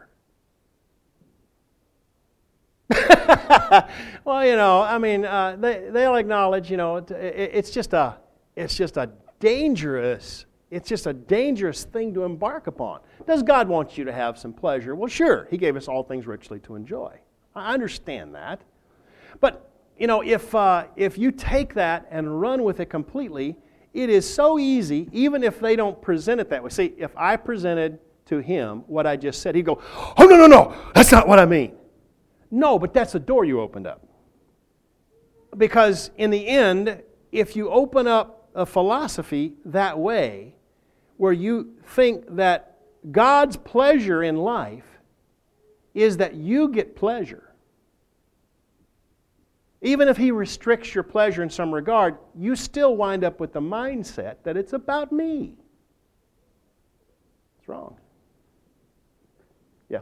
Well, you know, I mean, uh, they they'll acknowledge, you know, it, it, it's just a it's just a dangerous it's just a dangerous thing to embark upon. Does God want you to have some pleasure? Well, sure, He gave us all things richly to enjoy. I understand that, but you know, if uh, if you take that and run with it completely, it is so easy, even if they don't present it that way. See, if I presented to him what I just said, he'd go, "Oh no, no, no, that's not what I mean." No, but that's the door you opened up. Because in the end, if you open up a philosophy that way, where you think that God's pleasure in life is that you get pleasure, even if He restricts your pleasure in some regard, you still wind up with the mindset that it's about me. It's wrong. Yeah.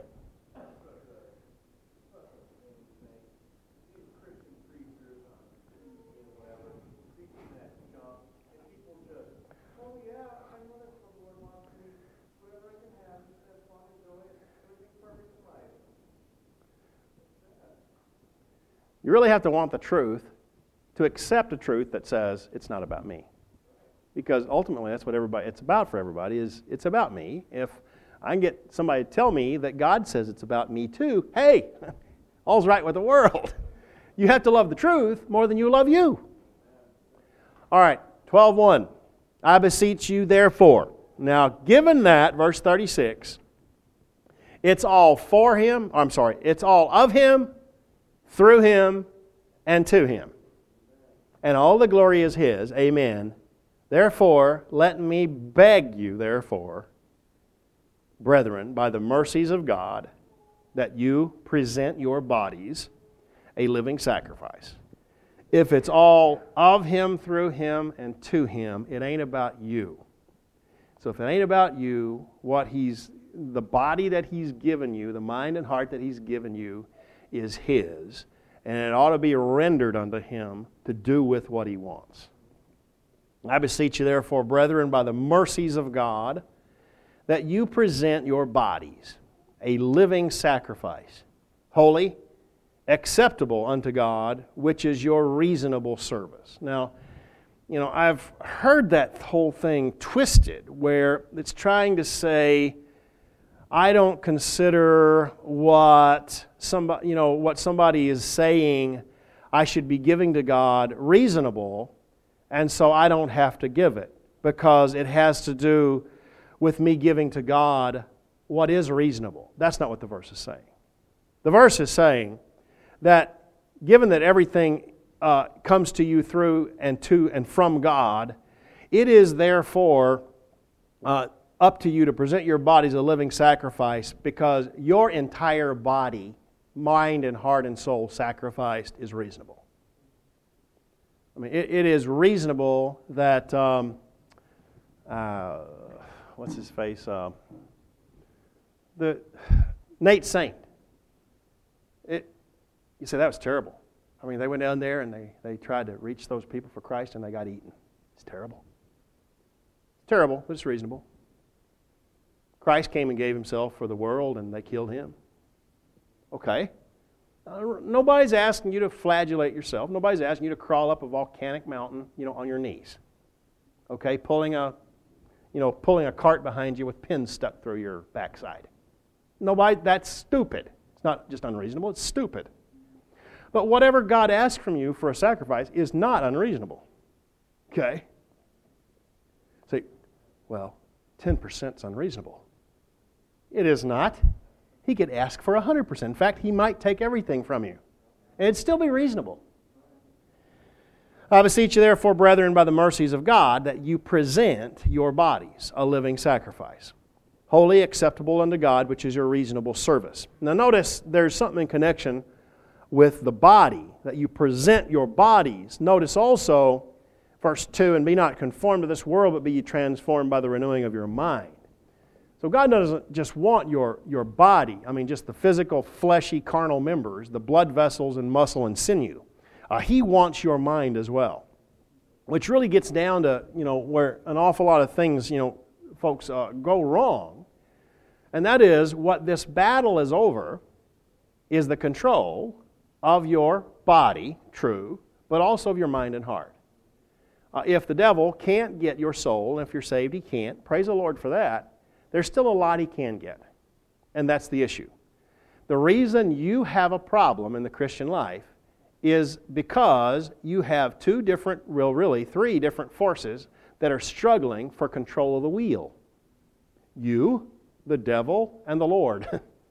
You really have to want the truth to accept a truth that says it's not about me. Because ultimately that's what everybody it's about for everybody is it's about me. If I can get somebody to tell me that God says it's about me too, hey, all's right with the world. You have to love the truth more than you love you. All right, twelve one. I beseech you therefore. Now, given that, verse thirty-six, it's all for Him, I'm sorry, it's all of Him, through Him, and to Him. And all the glory is His. Amen. Therefore, let me beg you, therefore, brethren, by the mercies of God, that you present your bodies a living sacrifice. If it's all of Him, through Him, and to Him, it ain't about you. So if it ain't about you, what He's, the body that He's given you, the mind and heart that He's given you, is His, and it ought to be rendered unto Him to do with what He wants. I beseech you therefore, brethren, by the mercies of God, that you present your bodies a living sacrifice, holy, acceptable unto God, which is your reasonable service. Now, you know, I've heard that whole thing twisted where it's trying to say, I don't consider what somebody, you know, what somebody is saying I should be giving to God reasonable, and so I don't have to give it because it has to do with me giving to God what is reasonable. That's not what the verse is saying. The verse is saying that given that everything uh, comes to you through and to and from God, it is therefore uh, up to you to present your body as a living sacrifice, because your entire body, mind and heart and soul sacrificed is reasonable. I mean, it, it is reasonable that, um, uh, what's his face? Uh, the Nate Saint. It, you say that was terrible. I mean, they went down there and they, they tried to reach those people for Christ and they got eaten. It's terrible. It's terrible, but it's reasonable. Christ came and gave himself for the world and they killed him. Okay. Uh, nobody's asking you to flagellate yourself. Nobody's asking you to crawl up a volcanic mountain, you know, on your knees. Okay, pulling a, you know, pulling a cart behind you with pins stuck through your backside. Nobody, that's stupid. It's not just unreasonable, it's stupid. But whatever God asks from you for a sacrifice is not unreasonable. Okay? Say, well, ten percent is unreasonable. It is not. He could ask for one hundred percent. In fact, he might take everything from you. And it'd still be reasonable. I beseech you therefore, brethren, by the mercies of God, that you present your bodies a living sacrifice, holy, acceptable unto God, which is your reasonable service. Now notice there's something in connection with the body, that you present your bodies. Notice also, verse two, and be not conformed to this world, but be ye transformed by the renewing of your mind. So God doesn't just want your, your body, I mean just the physical, fleshy, carnal members, the blood vessels and muscle and sinew. Uh, he wants your mind as well, which really gets down to, you know, where an awful lot of things, you know, folks uh, go wrong. And that is, what this battle is over is the control of your body, true, but also of your mind and heart. Uh, if the devil can't get your soul, and if you're saved, he can't, praise the Lord for that, there's still a lot he can get. And that's the issue. The reason you have a problem in the Christian life is because you have two different, real, really three different forces that are struggling for control of the wheel. You, the devil, and the Lord.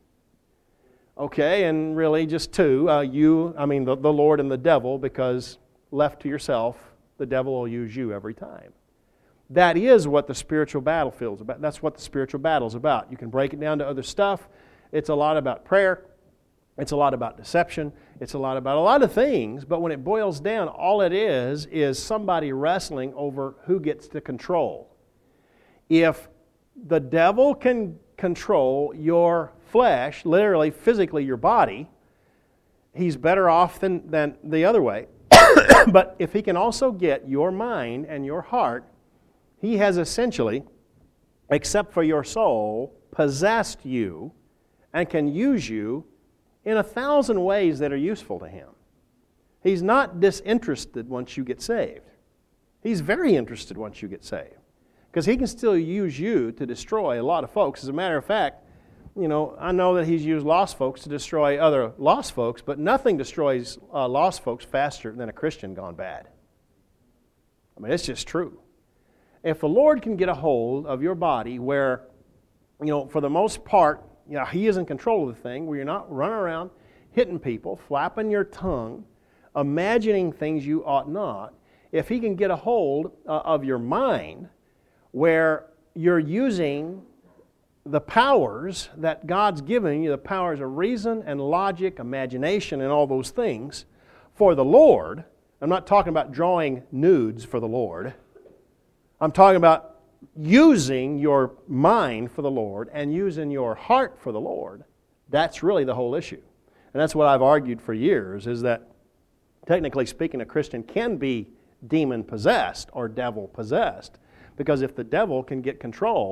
Okay, and really just two. Uh, you, I mean the, the Lord and the devil, because left to yourself, the devil will use you every time. That is what the spiritual battlefield is about. That's what the spiritual battle is about. You can break it down to other stuff. It's a lot about prayer. It's a lot about deception. It's a lot about a lot of things. But when it boils down, all it is is somebody wrestling over who gets to control. If the devil can control your flesh, literally, physically, your body, he's better off than, than the other way. But if he can also get your mind and your heart, he has essentially, except for your soul, possessed you and can use you in a thousand ways that are useful to him. He's not disinterested once you get saved. He's very interested once you get saved, because he can still use you to destroy a lot of folks. As a matter of fact, you know, I know that he's used lost folks to destroy other lost folks, but nothing destroys uh, lost folks faster than a Christian gone bad. I mean, it's just true. If the Lord can get a hold of your body where, you know, for the most part, you know, he is in control of the thing, where you're not running around hitting people, flapping your tongue, imagining things you ought not, if he can get a hold uh, of your mind where you're using the powers that God's given you, the powers of reason and logic, imagination, and all those things, for the Lord. I'm not talking about drawing nudes for the Lord. I'm talking about using your mind for the Lord and using your heart for the Lord. That's really the whole issue. And that's what I've argued for years, is that technically speaking, a Christian can be demon-possessed or devil-possessed. Because if the devil can get control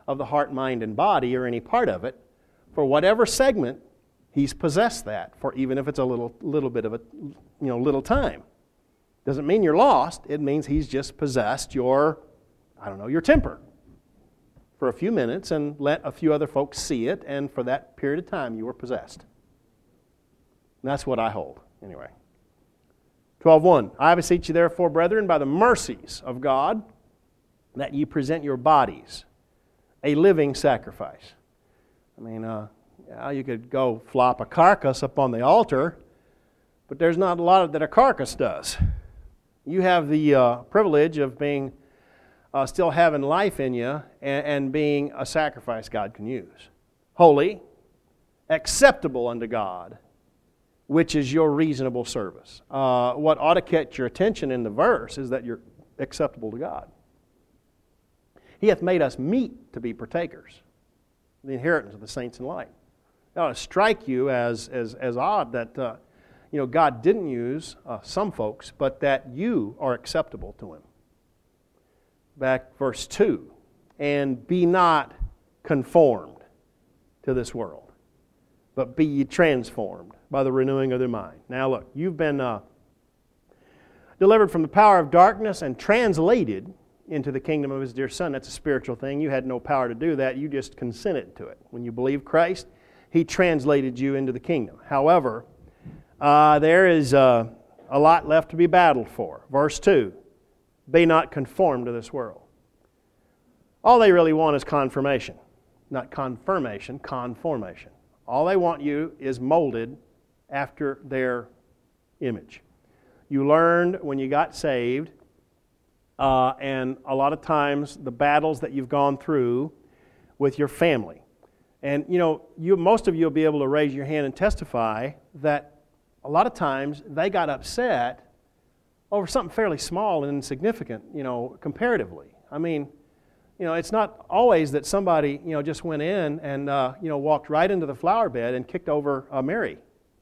of the heart, mind, and body, or any part of it, for whatever segment he's possessed that, for even if it's a little little bit of a you know little time. Doesn't mean you're lost. It means he's just possessed your, I don't know, your temper for a few minutes and let a few other folks see it, and for that period of time you were possessed. And that's what I hold, anyway. twelve one, I beseech you therefore, brethren, by the mercies of God, that ye present your bodies a living sacrifice. I mean, uh, yeah, you could go flop a carcass up on the altar, but there's not a lot of that a carcass does. You have the uh, privilege of being, uh, still having life in you and, and being a sacrifice God can use. Holy, acceptable unto God, which is your reasonable service. Uh, what ought to catch your attention in the verse is that you're acceptable to God. He hath made us meet to be partakers of the inheritance of the saints in light. It ought to strike you as, as, as odd that uh, you know, God didn't use uh, some folks, but that you are acceptable to Him. Back verse two, and be not conformed to this world, but be ye transformed by the renewing of their mind. Now look, you've been uh, delivered from the power of darkness and translated into the kingdom of His dear Son. That's a spiritual thing. You had no power to do that. You just consented to it. When you believed Christ, He translated you into the kingdom. However, uh, there is uh, a lot left to be battled for. Verse two, be not conformed to this world. All they really want is confirmation. Not confirmation, conformation. All they want you is molded after their image. You learned when you got saved, uh, and a lot of times the battles that you've gone through with your family. And you know, you most of you will be able to raise your hand and testify that a lot of times they got upset over something fairly small and insignificant, you know, comparatively. I mean, you know, it's not always that somebody, you know, just went in and, uh, you know, walked right into the flower bed and kicked over uh, Mary.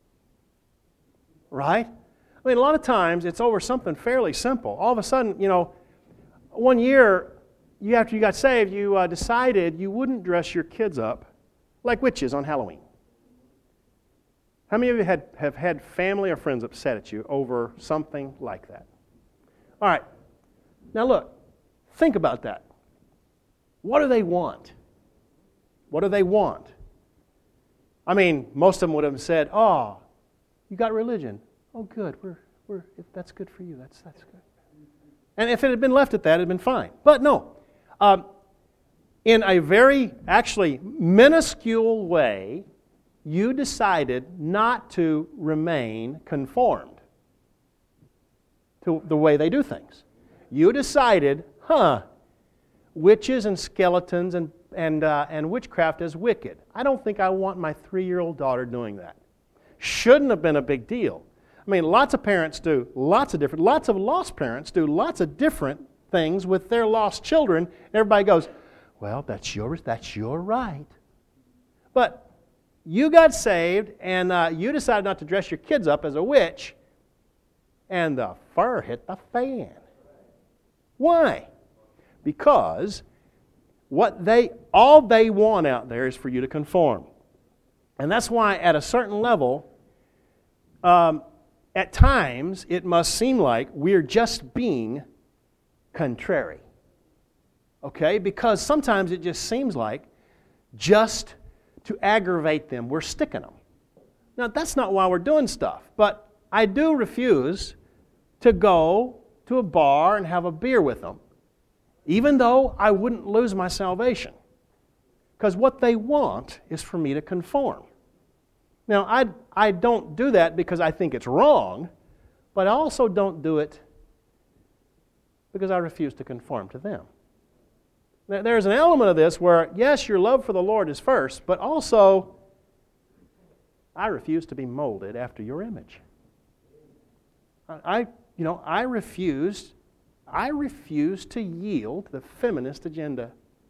Right? I mean, a lot of times it's over something fairly simple. All of a sudden, you know, one year, you after you got saved, you uh, decided you wouldn't dress your kids up like witches on Halloween. How many of you had, have had family or friends upset at you over something like that? All right. Now look, think about that. What do they want? What do they want? I mean, most of them would have said, oh, you got religion. Oh, good. We're, we're, if that's good for you, that's, that's good. And if it had been left at that, it had been fine. But no. Um, in a very, actually, minuscule way, you decided not to remain conformed to the way they do things. You decided, huh, witches and skeletons and, and, uh, and witchcraft is wicked. I don't think I want my three-year-old daughter doing that. Shouldn't have been a big deal. I mean, lots of parents do lots of different, lots of lost parents do lots of different things with their lost children. Everybody goes, well, that's your, that's your right. But you got saved, and uh, you decided not to dress your kids up as a witch, and the fur hit the fan. Why? Because what they all they want out there is for you to conform. And that's why at a certain level, um, at times it must seem like we're just being contrary. Okay? Because sometimes it just seems like just to aggravate them, we're sticking them. Now, that's not why we're doing stuff. But I do refuse to go to a bar and have a beer with them, even though I wouldn't lose my salvation. Because what they want is for me to conform. Now, I, I don't do that because I think it's wrong, but I also don't do it because I refuse to conform to them. There's an element of this where, yes, your love for the Lord is first, but also, I refuse to be molded after your image. I, you know, I refuse, I refuse to yield to the feminist agenda.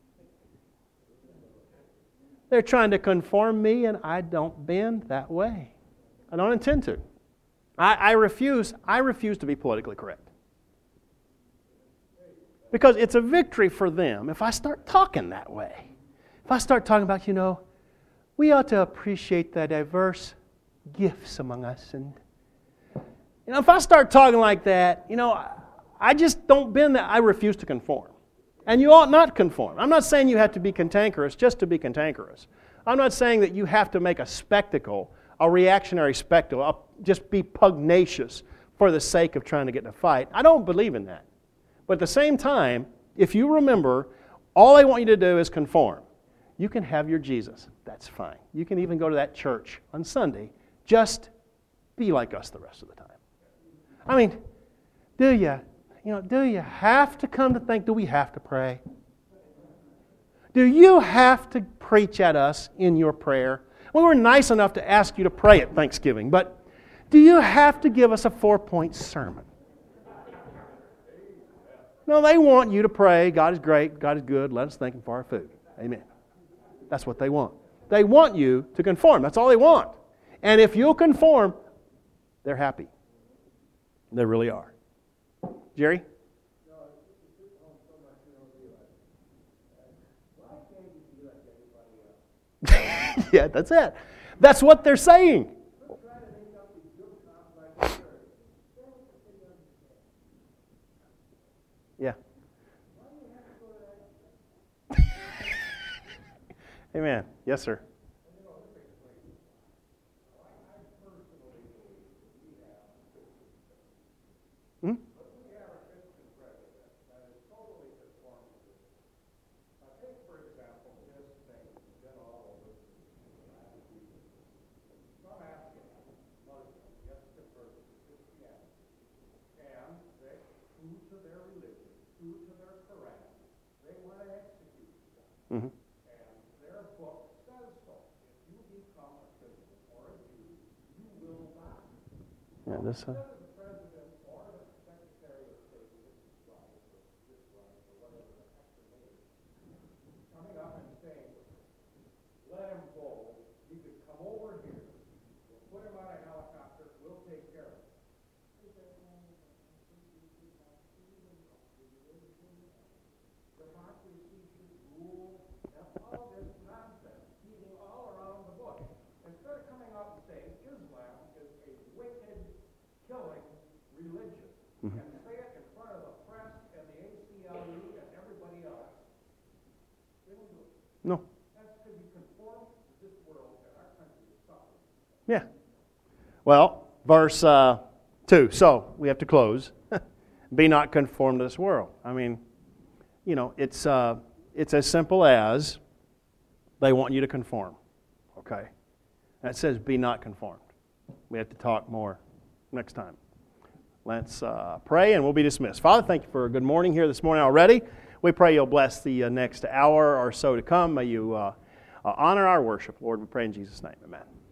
They're trying to conform me, and I don't bend that way. I don't intend to. I, I refuse, I refuse to be politically correct. Because it's a victory for them if I start talking that way. if I start talking about, you know, we ought to appreciate the diverse gifts among us, and you know, if I start talking like that, you know, I just don't bend that. I refuse to conform. And you ought not conform. I'm not saying you have to be cantankerous just to be cantankerous. I'm not saying that you have to make a spectacle, a reactionary spectacle, just be pugnacious for the sake of trying to get in a fight. I don't believe in that. But at the same time, if you remember, all I want you to do is conform. You can have your Jesus. That's fine. You can even go to that church on Sunday. Just be like us the rest of the time. I mean, do you, you know, do you have to come to think, do we have to pray? Do you have to preach at us in your prayer? We were nice enough to ask you to pray at Thanksgiving, but do you have to give us a four-point sermon? No, they want you to pray, God is great, God is good, let us thank Him for our food. Amen. That's what they want. They want you to conform. That's all they want. And if you'll conform, they're happy. They really are. Jerry? Yeah, that's it. That's what they're saying. Yeah. Amen. Yes, sir. Hmm? Mm-hmm. Yeah, this. Uh, Mm-hmm. And say it in front of the press and the A C L U and everybody else. They don't do it. No. That's because you conform to this world and our country is suffering. Yeah. Well, verse uh, two. So we have to close. Be not conformed to this world. I mean, you know, it's uh, it's as simple as they want you to conform. Okay. That says be not conformed. We have to talk more next time. Let's uh, pray and we'll be dismissed. Father, thank you for a good morning here this morning already. We pray you'll bless the uh, next hour or so to come. May you uh, uh, honor our worship. Lord, we pray in Jesus' name. Amen.